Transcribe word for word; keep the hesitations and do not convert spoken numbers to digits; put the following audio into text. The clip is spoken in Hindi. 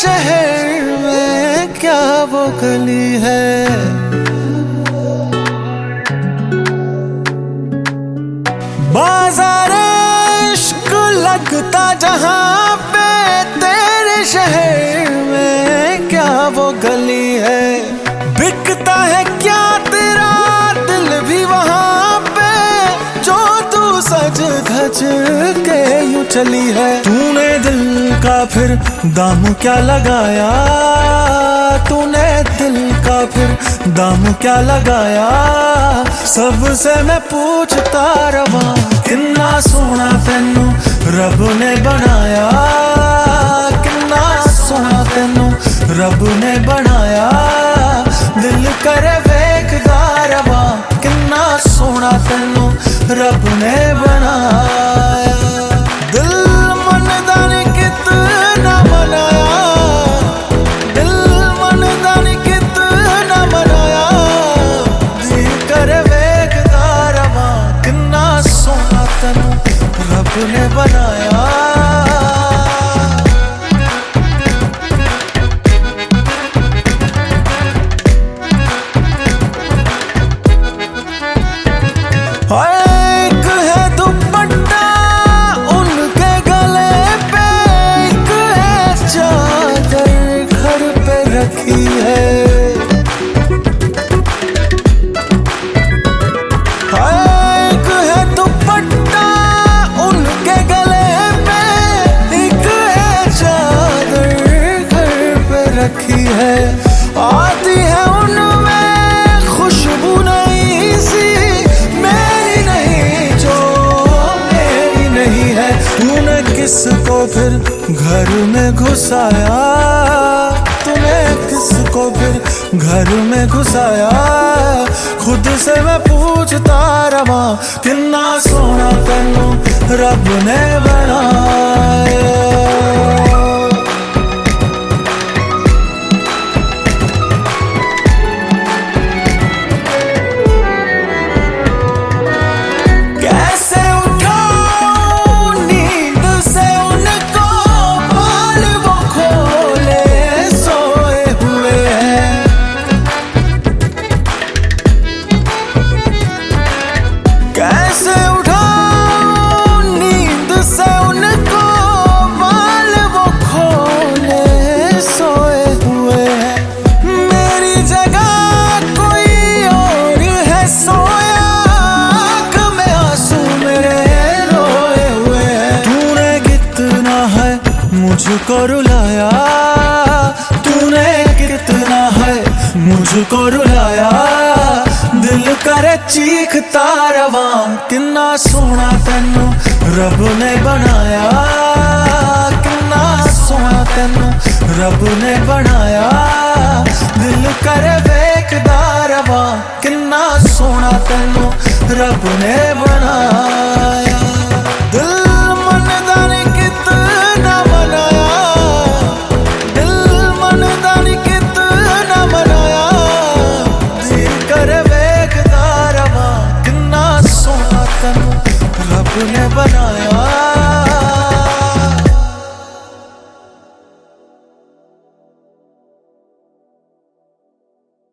शहर में क्या वो गली है, बाजार इश्क लगता जहां पे, तेरे शहर में क्या वो गली है। बिकता है क्या तेरा दिल भी वहां पे, जो तू सज धज के यूं चली है। तूने दिल का फिर दाम क्या लगाया, तूने दिल का फिर दाम क्या लगाया। सबसे मैं पूछता रवा, कितना सोना तेनू रब ने बनाया, कितना सोना तेनू रब ने बनाया। दिल करे वेखदा रवा, कितना सोना तेनू रब ने बनाया। दिल मनदा नी कितना मनाया, दिल मनदा नी कितना मनाया। दिल करे वेखदा रवा, कितना सोना तेनू रब ने बनाया। एक है दुपट्टा उनके गले पे, एक है चादर घर पे रखी है। एक है दुपट्टा उनके गले पे, एक है चादर घर पे रखी है। आती है उनमें खुशबू नहीं सी, तूने किसको फिर घर में घुसाया, तूने किसको फिर घर में घुसाया। खुद से मैं पूछता रवा, कितना सोना तेनू रब ने बनाया। कैसे उठाऊं नींद से उनको, बाल वो खोले सोए हुए हैं। मेरी जगह कोई और है सोया, आँख में आंसू मेरे रोए हुए हैं। तूने कितना है मुझको रुलाया, तूने कितना है मुझको रुलाया। दिल करे चीखता रवा, कितना सोना तेनू रब ने बनाया, कितना सोना तेनू रब ने बनाया। दिल करे वेखदा रवा, कितना सोना तेनू रब ने बनाया।